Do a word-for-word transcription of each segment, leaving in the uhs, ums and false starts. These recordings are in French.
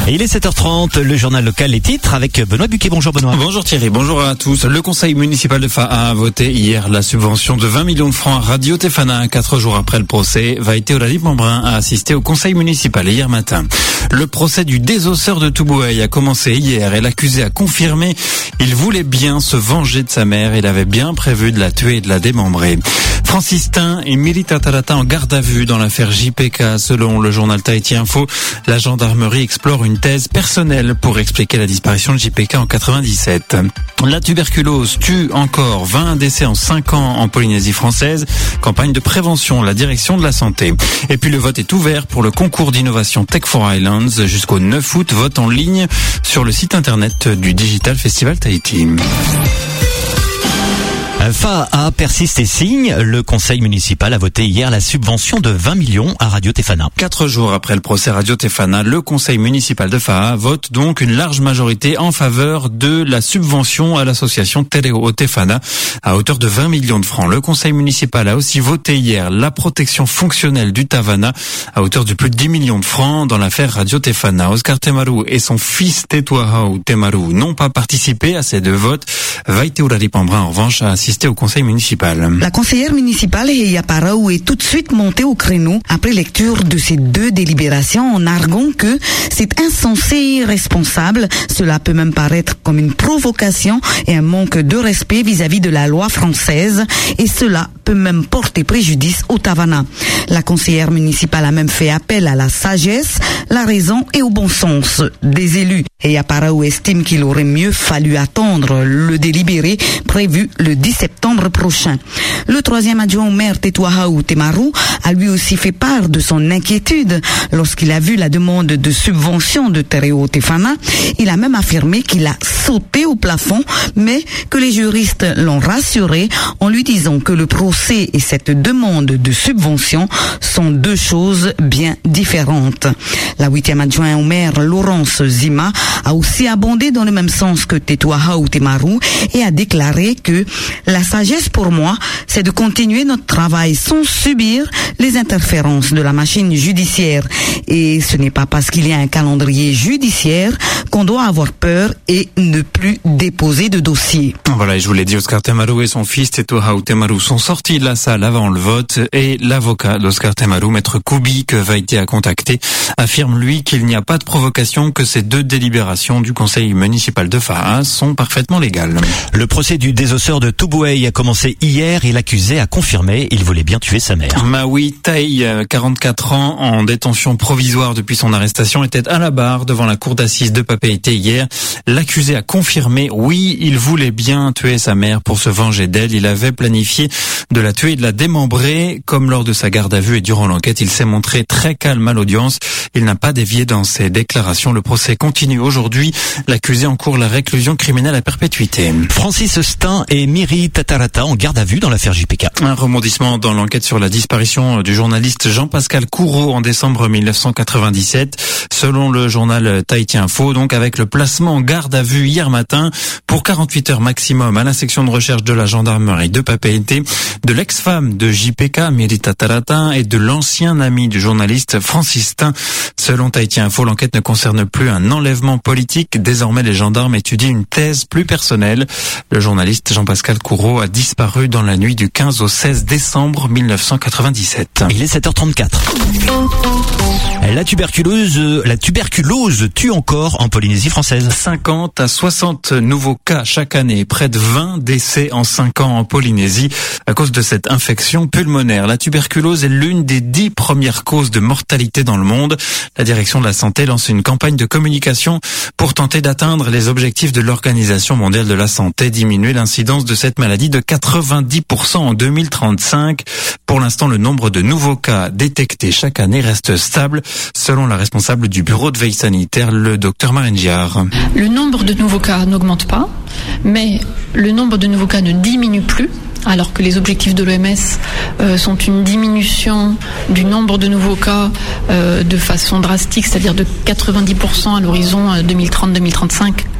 Il est sept heures trente, le journal local, les titres avec Benoît Buquet. Bonjour Benoît. Bonjour Thierry, bonjour à tous. Le conseil municipal de Faha a voté hier la subvention de vingt millions de francs à Radio Tefana. Quatre jours après le procès, Vaïté Oladipo-Embrun a assisté au conseil municipal hier matin. Le procès du désosseur de Toubouaï a commencé hier et l'accusé a confirmé il voulait bien se venger de sa mère. Il avait bien prévu de la tuer et de la démembrer. Francis Tin et Miri Tatarata en garde à vue dans l'affaire J P K. Selon le journal Tahiti Info, la gendarmerie explore une thèse personnelle pour expliquer la disparition de J P K en quatre-vingt-dix-sept. La tuberculose tue encore vingt décès en cinq ans en Polynésie française. Campagne de prévention, la direction de la santé. Et puis le vote est ouvert pour le concours d'innovation Tech for Islands jusqu'au neuf août. Vote en ligne sur le site internet du Digital Festival Tahiti. Faha persiste et signe. Le conseil municipal a voté hier la subvention de vingt millions à Radio Tefana. Quatre jours après le procès Radio Tefana, le conseil municipal de Faha vote donc une large majorité en faveur de la subvention à l'association Tereo Tefana à hauteur de vingt millions de francs. Le conseil municipal a aussi voté hier la protection fonctionnelle du Tavana à hauteur de plus de dix millions de francs dans l'affaire Radio Tefana. Oscar Temaru et son fils Tetuahau Temaru n'ont pas participé à ces deux votes. Vaïté Oladipo-Embrun en revanche a assisté au conseil municipal. La conseillère municipale Heya Parau est tout de suite montée au créneau après lecture de ces deux délibérations en arguant que c'est insensé et irresponsable. Cela peut même paraître comme une provocation et un manque de respect vis-à-vis de la loi française et cela peut même porter préjudice au Tavana. La conseillère municipale a même fait appel à la sagesse, la raison et au bon sens des élus. Heya Parau estime qu'il aurait mieux fallu attendre le délibéré prévu le dix septembre prochain. Le troisième adjoint au maire Tetuahau Temaru a lui aussi fait part de son inquiétude lorsqu'il a vu la demande de subvention de Tereo Tefana. Il a même affirmé qu'il a sauté au plafond, mais que les juristes l'ont rassuré en lui disant que le procès et cette demande de subvention sont deux choses bien différentes. La huitième adjoint au maire Laurence Zima a aussi abondé dans le même sens que Tetuahau Temaru et a déclaré que la sagesse pour moi, c'est de continuer notre travail sans subir les interférences de la machine judiciaire. Et ce n'est pas parce qu'il y a un calendrier judiciaire qu'on doit avoir peur et ne plus déposer de dossier. Voilà, et je vous l'ai dit, Oscar Temaru et son fils Tetuahau Temaru sont sortis de la salle avant le vote et l'avocat d'Oscar Temaru, Maître Koubi, que Vaïté a contacté, affirme lui qu'il n'y a pas de provocation, que ces deux délibérations du conseil municipal de Faha sont parfaitement légales. Le procès du désosseur de Toubouaï a commencé hier et l'accusé a confirmé il voulait bien tuer sa mère. Maui Taï, quarante-quatre ans, en détention provisoire depuis son arrestation, était à la barre devant la cour d'assises de Papeete hier. L'accusé a confirmé, oui, il voulait bien tuer sa mère pour se venger d'elle. Il avait planifié de la tuer et de la démembrer. Comme lors de sa garde à vue et durant l'enquête, il s'est montré très calme à l'audience. Il n'a pas dévié dans ses déclarations. Le procès continue aujourd'hui. L'accusé encourt la réclusion criminelle à perpétuité. Francis Stein et Miri Tatarata en garde à vue dans l'affaire J P K. Un rebondissement dans l'enquête sur la disparition du journaliste Jean-Pascal Courreau en décembre mille neuf cent quatre-vingt-dix-sept. Selon le journal Tahiti Info, donc avec le placement en garde à vue hier matin pour quarante-huit heures maximum à la section de recherche de la gendarmerie de Papeete, de l'ex-femme de J P K, Miri Tatarata, et de l'ancien ami du journaliste Francis Stein. Selon Tahiti Info, l'enquête ne concerne plus un enlèvement politique. Désormais, les gendarmes étudient une thèse plus personnelle. Le journaliste Jean-Pascal Courreau a disparu dans la nuit du quinze au seize décembre mille neuf cent quatre-vingt-dix-sept. Il est sept heures trente-quatre. La tuberculose, la tuberculose tue encore en Polynésie française. cinquante à soixante nouveaux cas chaque année, près de vingt décès en cinq ans en Polynésie à cause de cette infection pulmonaire. La tuberculose est l'une des dix premières causes de mortalité dans le monde. La direction de la santé lance une campagne de communication pour tenter d'atteindre les objectifs de l'Organisation mondiale de la santé, diminuer l'incidence de cette maladie de quatre-vingt-dix pour cent en deux mille trente-cinq. Pour l'instant, le nombre de nouveaux cas détectés chaque année reste stable, selon la responsable du bureau de veille sanitaire, le docteur Marengiar. Le nombre de nouveaux cas n'augmente pas, mais le nombre de nouveaux cas ne diminue plus. Alors que les objectifs de l'O M S euh, sont une diminution du nombre de nouveaux cas euh, de façon drastique, c'est-à-dire de quatre-vingt-dix pour cent à l'horizon deux mille trente deux mille trente-cinq par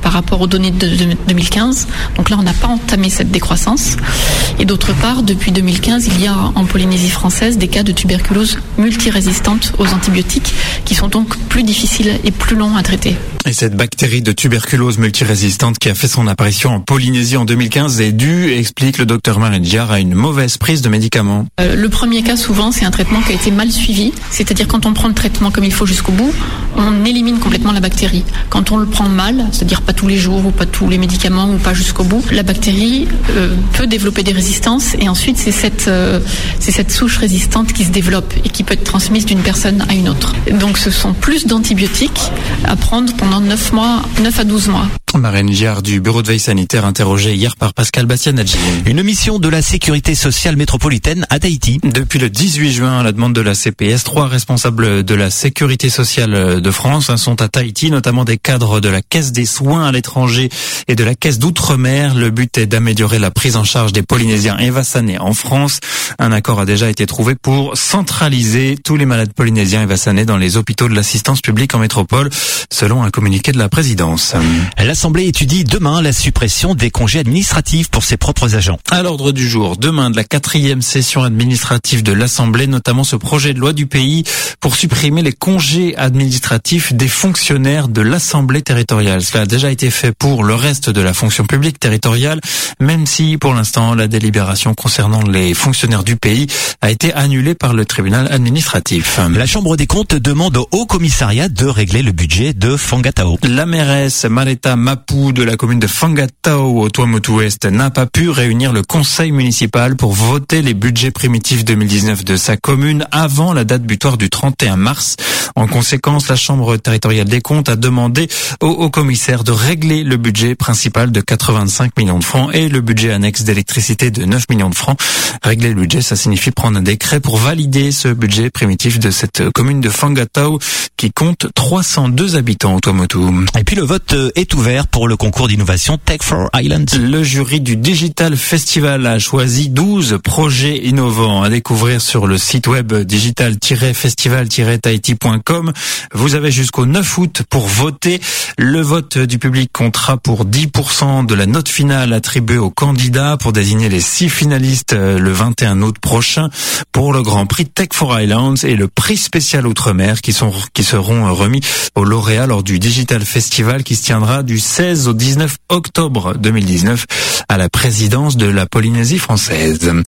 par rapport aux données de deux mille quinze. Donc là, on n'a pas entamé cette décroissance. Et d'autre part, depuis deux mille quinze, il y a en Polynésie française des cas de tuberculose multirésistante aux antibiotiques qui sont donc plus difficiles et plus longs à traiter. Et cette bactérie de tuberculose multirésistante qui a fait son apparition en Polynésie en deux mille quinze est due, explique le docteur Marengiar, à une mauvaise prise de médicaments. Euh, le premier cas, souvent, c'est un traitement qui a été mal suivi. C'est-à-dire quand on prend le traitement comme il faut jusqu'au bout, on élimine complètement la bactérie. Quand on le prend mal, c'est-à-dire pas tous les jours ou pas tous les médicaments ou pas jusqu'au bout, la bactérie euh, peut développer des résistances et ensuite c'est cette, euh, c'est cette souche résistante qui se développe et qui peut être transmise d'une personne à une autre. Donc ce sont plus d'antibiotiques à prendre pendant neuf mois, neuf à douze mois. Marine Giard du bureau de veille sanitaire interrogée hier par Pascal Bastianaggi. Une mission de la sécurité sociale métropolitaine à Tahiti. Depuis le dix-huit juin, à la demande de la C P S, trois responsables de la sécurité sociale de France sont à Tahiti, notamment des cadres de la Caisse des soins à l'étranger et de la Caisse d'outre-mer. Le but est d'améliorer la prise en charge des Polynésiens évassanés en France. Un accord a déjà été trouvé pour centraliser tous les malades polynésiens évassanés dans les hôpitaux de l'assistance publique en métropole, selon un communiqué de la présidence. L'Assemblée étudie demain la suppression des congés administratifs pour ses propres agents. À l'ordre du jour, demain, de la quatrième session administrative de l'Assemblée, notamment ce projet de loi du pays pour supprimer les congés administratifs des fonctionnaires de l'Assemblée territoriale. Cela a déjà été fait pour le reste de la fonction publique territoriale, même si, pour l'instant, la délibération concernant les fonctionnaires du pays a été annulée par le tribunal administratif. La Chambre des comptes demande au Haut Commissariat de régler le budget de Fangatao. La mairesse Mareta Mapu de la commune de Fangatao au Tuamotu-Ouest n'a pas pu réunir le conseil municipal pour voter les budgets primitifs deux mille dix-neuf de sa commune avant la date butoir du trente et un mars. En conséquence, la Chambre territoriale des comptes a demandé au haut commissaire de régler le budget principal de quatre-vingt-cinq millions de francs et le budget annexe d'électricité de neuf millions de francs. Régler le budget, ça signifie prendre un décret pour valider ce budget primitif de cette commune de Fangatao qui compte trois cent deux habitants au Tuamotu. Et puis le vote est ouvert pour le concours d'innovation Tech for Island. Le jury du Digital Festival a choisi douze projets innovants à découvrir sur le site web digital tiret festival tiret tahiti point com. Vous avez jusqu'au neuf août pour voter. Le vote du public comptera pour dix pour cent de la note finale attribuée aux candidats pour désigner les six finalistes le vingt et un août prochain pour le Grand Prix Tech for Islands et le prix spécial Outre-mer qui sont qui seront remis aux lauréats lors du Digital Festival qui se tiendra du seize au dix-neuf octobre deux mille dix-neuf à la présidence de la Polynésie française.